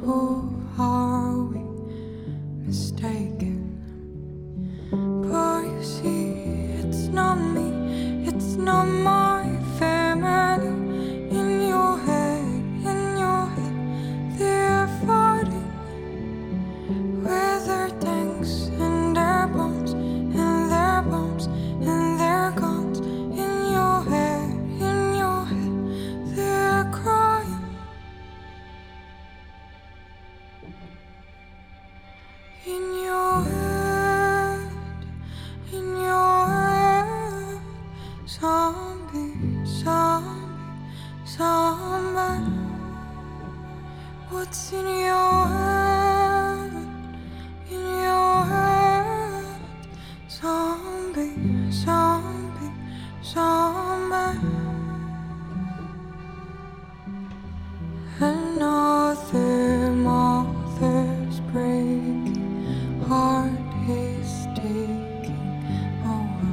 Or are we mistaken? But you see, it's not me, it's not my family. In your head, they're fighting with their tanks and their bombs and their bombs and their guns. In your head, they're crying. In your head, zombie, zombie. What's in your head? In your head, zombie, zombie. Another mother's breaking heart is taking over.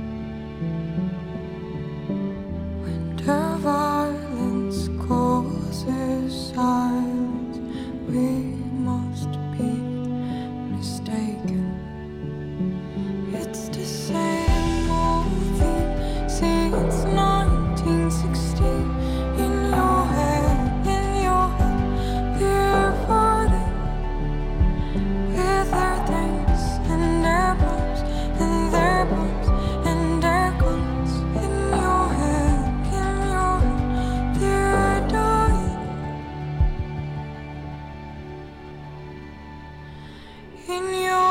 When the violence causes silence, we must be mistaken. It's the same old thing since 1916. In your head, they're fighting with their tanks and their bombs and their bombs and their guns. In your head, they're dying. In your